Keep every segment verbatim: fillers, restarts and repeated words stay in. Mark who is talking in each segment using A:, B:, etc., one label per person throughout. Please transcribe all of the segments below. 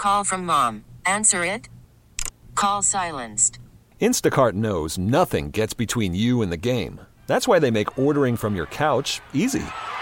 A: Call from mom. Answer it. Call silenced.
B: Instacart knows nothing gets between you and the game. That's why they make ordering from your couch easy.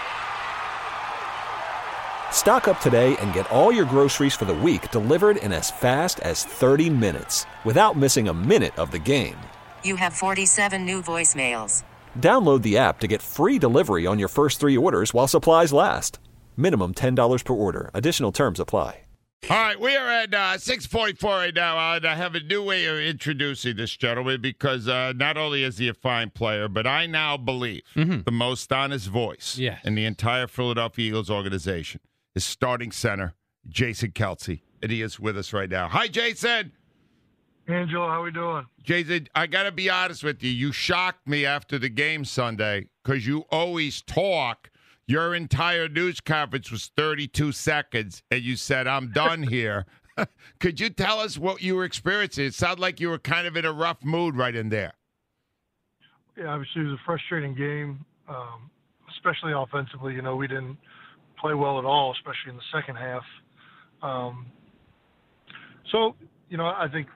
B: Stock up today and get all your groceries for the week delivered in as fast as thirty minutes without missing a minute of the game.
A: You have forty-seven new voicemails.
B: Download the app to get free delivery on your first three orders while supplies last. Minimum ten dollars per order. Additional terms apply.
C: All right, we are at uh, six forty-four right now, and I have a new way of introducing this gentleman because uh, not only is he a fine player, but I now believe mm-hmm. the most honest voice
D: yes.
C: in the entire Philadelphia Eagles organization is starting center, Jason Kelce, and he is with us right now. Hi, Jason.
E: Angelo, how we doing?
C: Jason, I got to be honest with you. You shocked me after the game Sunday because you always talk. Your entire news conference was thirty-two seconds, and you said, I'm done here. Could you tell us what you were experiencing? It sounded like you were kind of in a rough mood right in there.
E: Yeah, obviously it was a frustrating game, um, especially offensively. You know, we didn't play well at all, especially in the second half. Um, so, you know, I think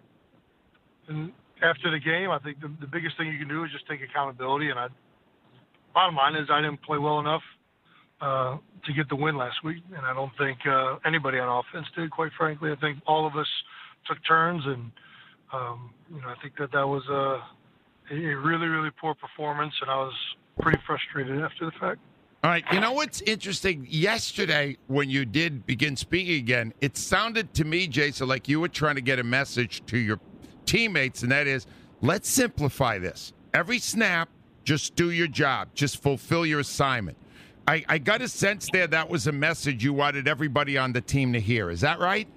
E: and after the game, I think the, the biggest thing you can do is just take accountability. And I, bottom line is I didn't play well enough Uh, to get the win last week, and I don't think uh, anybody on offense did, quite frankly. I think all of us took turns, and um, you know, I think that that was a, a really, really poor performance, and I was pretty frustrated after the fact.
C: All right, you know what's interesting? Yesterday, when you did begin speaking again, it sounded to me, Jason, like you were trying to get a message to your teammates, and that is, let's simplify this. Every snap, just do your job. Just fulfill your assignment. I, I got a sense there that was a message you wanted everybody on the team to hear. Is that right?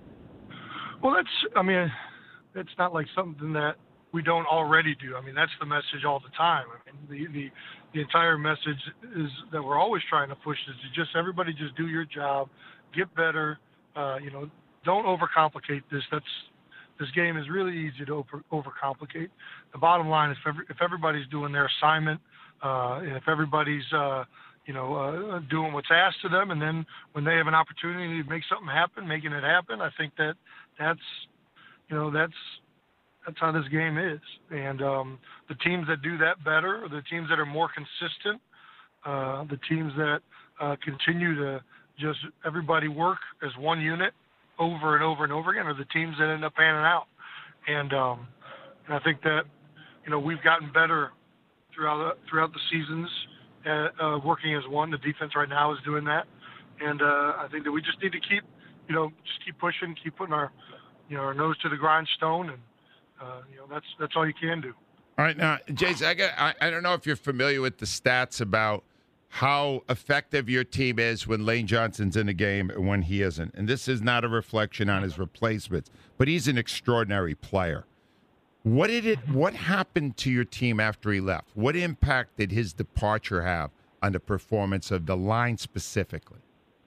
E: Well, that's, I mean, it's not like something that we don't already do. I mean, that's the message all the time. I mean, the, the, the entire message is that we're always trying to push is to just everybody just do your job, get better. Uh, you know, don't overcomplicate this. That's, this game is really easy to over, overcomplicate. The bottom line is if, every, if everybody's doing their assignment, uh, and if everybody's, uh, you know, uh, doing what's asked of them, and then when they have an opportunity to make something happen, making it happen, I think that that's, you know, that's that's how this game is. And um, the teams that do that better are the teams that are more consistent, uh, the teams that uh, continue to just everybody work as one unit over and over and over again are the teams that end up panning out. And, um, and I think that, you know, we've gotten better throughout the, throughout the seasons. Uh, uh, working as one. The defense right now is doing that, and uh, I think that we just need to keep, you know, just keep pushing, keep putting our, you know, our nose to the grindstone, and uh, you know, that's that's all you can do.
C: All right, now, Jason, I got I, I don't know if you're familiar with the stats about how effective your team is when Lane Johnson's in the game and when he isn't, and this is not a reflection on his replacements, but he's an extraordinary player. What did it? What happened to your team after he left? What impact did his departure have on the performance of the line specifically?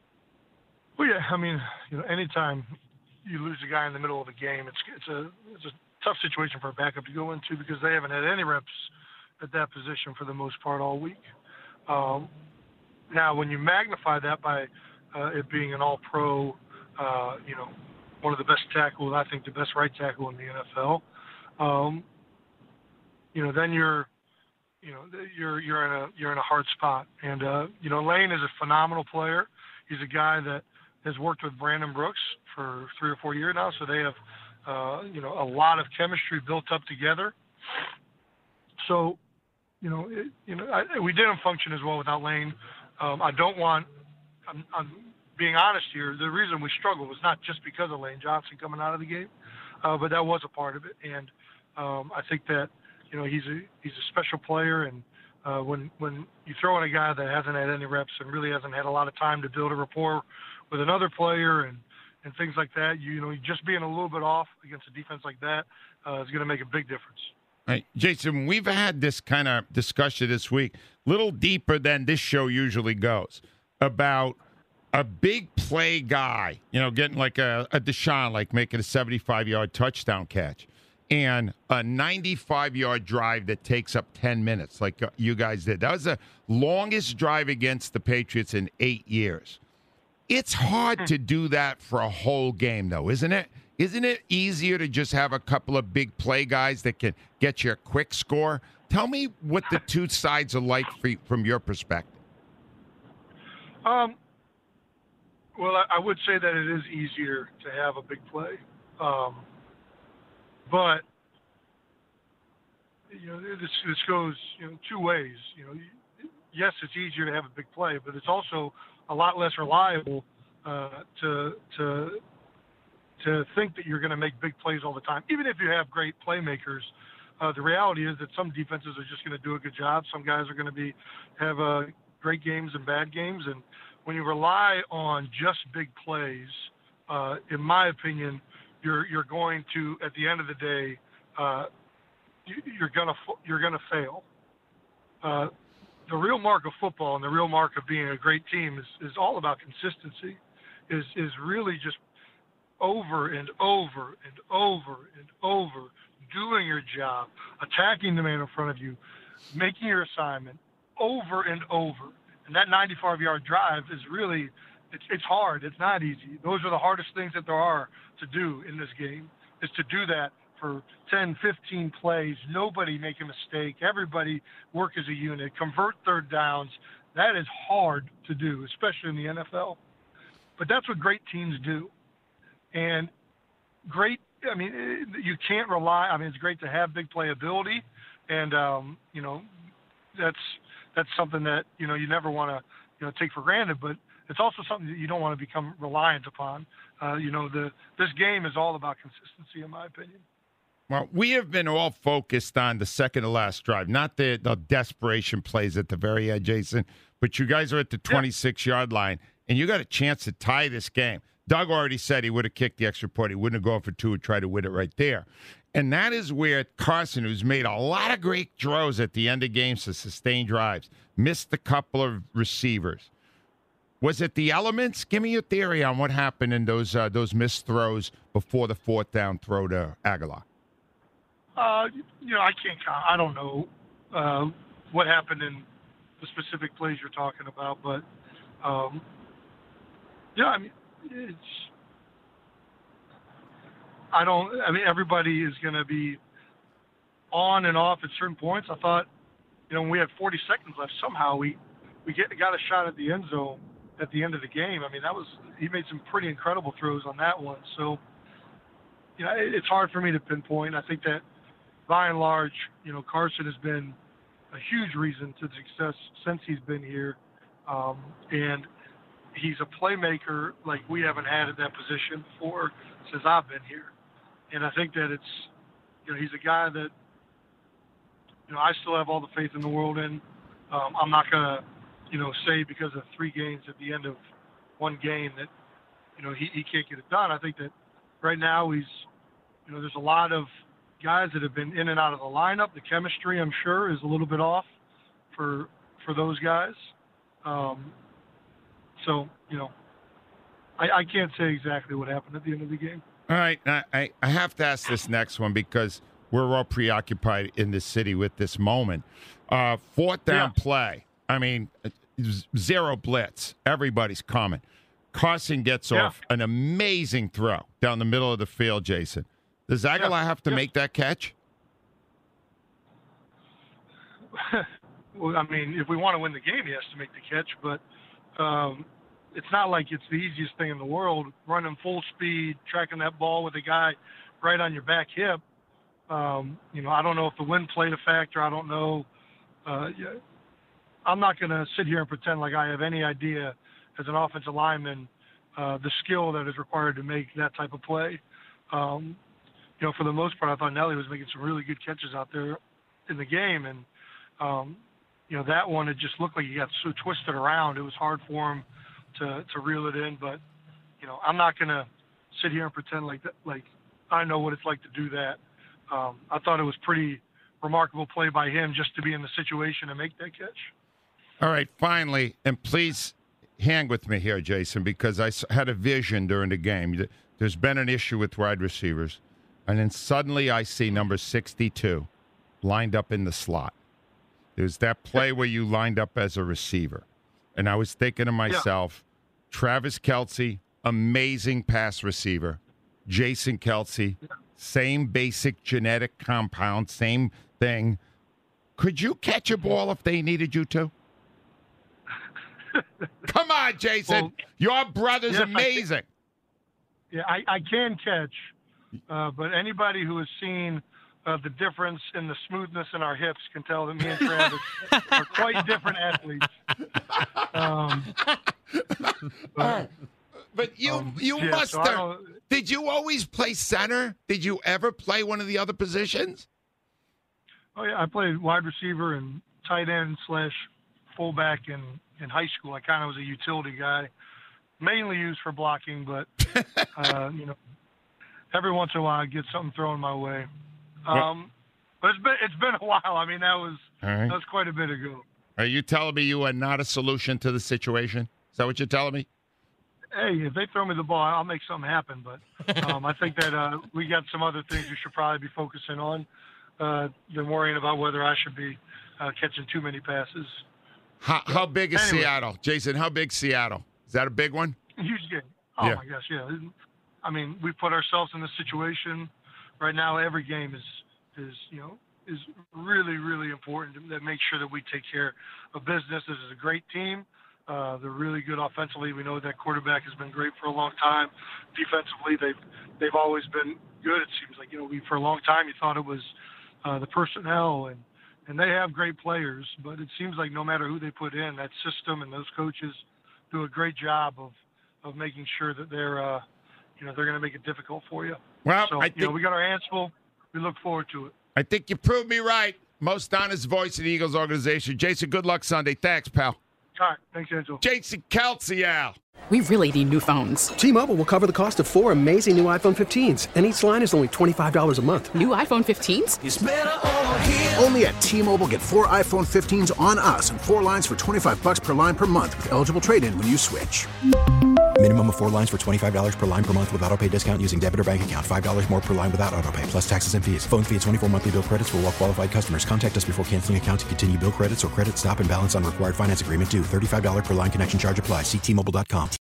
E: Well, yeah, I mean, you know, anytime you lose a guy in the middle of a game, it's it's a it's a tough situation for a backup to go into because they haven't had any reps at that position for the most part all week. Um, now, when you magnify that by uh, it being an All-Pro, uh, you know, one of the best tackles, I think the best right tackle in the N F L. Um, you know, then you're, you know, you're you're in a you're in a hard spot. And uh, you know, Lane is a phenomenal player. He's a guy that has worked with Brandon Brooks for three or four years now, so they have, uh, you know, a lot of chemistry built up together. So, you know, it, you know, I, we didn't function as well without Lane. Um, I don't want. I'm, I'm being honest here. The reason we struggled was not just because of Lane Johnson coming out of the game, uh, but that was a part of it. And Um, I think that, you know, he's a he's a special player, and uh, when when you throw in a guy that hasn't had any reps and really hasn't had a lot of time to build a rapport with another player and, and things like that, you, you know, just being a little bit off against a defense like that uh, is going to make a big difference.
C: All right, Jason, we've had this kind of discussion this week, a little deeper than this show usually goes, about a big play guy, you know, getting like a, a Deshaun, like making a seventy-five-yard touchdown catch, and a ninety-five-yard drive that takes up ten minutes, like you guys did. That was the longest drive against the Patriots in eight years. It's hard to do that for a whole game, though, isn't it? Isn't it easier to just have a couple of big play guys that can get you a quick score? Tell me what the two sides are like for, from your perspective.
E: Um, well, I, I would say that it is easier to have a big play. Um, but, you know, this, this goes, you know, two ways. You know, yes, it's easier to have a big play, but it's also a lot less reliable uh, to to to think that you're going to make big plays all the time. Even if you have great playmakers, uh, the reality is that some defenses are just going to do a good job. Some guys are going to be have uh, great games and bad games, and when you rely on just big plays, uh, in my opinion, you're you're going to, at the end of the day, uh, you, you're gonna you're gonna fail. Uh, the real mark of football and the real mark of being a great team is, is all about consistency. Is is really just over and over and over and over doing your job, attacking the man in front of you, making your assignment over and over. And that ninety-five yard drive is really, it's, it's hard. It's not easy. Those are the hardest things that there are to do in this game, is to do that for ten, fifteen plays, nobody make a mistake, everybody work as a unit, convert third downs. That is hard to do, especially in the N F L. But that's what great teams do. And great, I mean, you can't rely, I mean, it's great to have big playability, and, um, you know, that's that's something that, you know, you never want to, you know, take for granted, but it's also something that you don't want to become reliant upon. Uh, you know, the this game is all about consistency, in my opinion.
C: Well, we have been all focused on the second to last drive, not the, the desperation plays at the very end, Jason, but you guys are at the twenty-six yard line, and you got a chance to tie this game. Doug already said he would have kicked the extra point. He wouldn't have gone for two and tried to win it right there. And that is where Carson, who's made a lot of great throws at the end of games to sustain drives, missed a couple of receivers. Was it the elements? Give me your theory on what happened in those uh, those missed throws before the fourth down throw to Aguilar.
E: Uh, you know, I can't count. I don't know uh, what happened in the specific plays you're talking about, but um, yeah, I mean, it's. I don't. I mean, everybody is going to be on and off at certain points. I thought, you know, when we had forty seconds left, somehow we we get got a shot at the end zone at the end of the game. I mean, that was he made some pretty incredible throws on that one. So, you know, it, it's hard for me to pinpoint. I think that, by and large, you know, Carson has been a huge reason to success since he's been here. Um, and he's a playmaker like we haven't had at that position before since I've been here. And I think that it's, you know, he's a guy that, you know, I still have all the faith in the world in. Um, I'm not going to, you know, say because of three games at the end of one game that, you know, he, he can't get it done. I think that right now he's, you know, there's a lot of guys that have been in and out of the lineup. The chemistry, I'm sure, is a little bit off for for those guys. Um, so, you know, I, I can't say exactly what happened at the end of the game.
C: All right. I, I have to ask this next one because we're all preoccupied in this city with this moment. Uh, fourth down yeah. play. I mean, zero blitz. Everybody's coming. Carson gets yeah. off an amazing throw down the middle of the field, Jason. Does Aguilar yeah. have to yeah. make that catch?
E: Well, I mean, if we want to win the game, he has to make the catch, but um, it's not like it's the easiest thing in the world, running full speed, tracking that ball with a guy right on your back hip. Um, you know, I don't know if the wind played a factor. I don't know. Uh, yeah. I'm not going to sit here and pretend like I have any idea as an offensive lineman uh, the skill that is required to make that type of play. Um, you know, for the most part, I thought Nelly was making some really good catches out there in the game. And, um, you know, that one, it just looked like he got so twisted around. It was hard for him to, to reel it in. But, you know, I'm not going to sit here and pretend like that, like I know what it's like to do that. Um, I thought it was pretty remarkable play by him just to be in the situation and make that catch.
C: All right, finally, and please hang with me here, Jason, because I had a vision during the game. There's been an issue with wide receivers, and then suddenly I see number sixty-two lined up in the slot. There's that play where you lined up as a receiver, and I was thinking to myself, Travis Kelce, amazing pass receiver. Jason Kelce, same basic genetic compound, same thing. Could you catch a ball if they needed you to? Come on, Jason. Well, your brother's yes, amazing.
E: I yeah, I, I can catch, uh, but anybody who has seen uh, the difference in the smoothness in our hips can tell that me and Travis are quite different athletes. Um, but,
C: but you um, you yeah, must so have. Did you always play center? Did you ever play one of the other positions?
E: Oh, yeah, I played wide receiver and tight end slash fullback in, in high school. I kind of was a utility guy, mainly used for blocking, but, uh, you know, every once in a while I get something thrown my way. Um, but it's been it's been a while. I mean, that was right. that was quite a bit ago.
C: Are you telling me you are not a solution to the situation? Is that what you're telling me?
E: Hey, if they throw me the ball, I'll make something happen. But um, I think that uh, we got some other things we should probably be focusing on uh, than worrying about whether I should be uh, catching too many passes.
C: How, how big is anyway. Seattle? Jason, how big Seattle? Is that a big one?
E: Huge game. Oh,
C: yeah.
E: my gosh, yeah. I mean, we put ourselves in this situation. Right now, every game is, is you know, is really, really important to make sure that we take care of business. This is a great team. Uh, they're really good offensively. We know that quarterback has been great for a long time. Defensively, they've they've always been good. It seems like, you know, we for a long time you thought it was uh, the personnel, and, and they have great players. But it seems like no matter who they put in, that system and those coaches do a great job of, of making sure that they're uh, you know they're going to make it difficult for you.
C: Well,
E: so
C: I
E: you
C: think,
E: know, we got our hands full. We look forward to it.
C: I think you proved me right. Most honest voice in the Eagles organization. Jason, good luck Sunday. Thanks, pal.
E: All right. Thanks, Angel.
C: Jason Kelce, Al.
D: We really need new phones.
F: T-Mobile will cover the cost of four amazing new iPhone fifteens, and each line is only twenty-five dollars a month.
D: New iPhone fifteens?
G: It's better over here. Only at T-Mobile, get four iPhone fifteens on us and four lines for twenty-five dollars per line per month with eligible trade-in when you switch.
H: Minimum of four lines for twenty-five dollars per line per month with autopay discount using debit or bank account. five dollars more per line without autopay, plus taxes and fees. Phone fee at twenty-four monthly bill credits for well-qualified customers. Contact us before canceling account to continue bill credits or credit stop and balance on required finance agreement due. thirty-five dollars per line connection charge applies. See T Mobile dot com.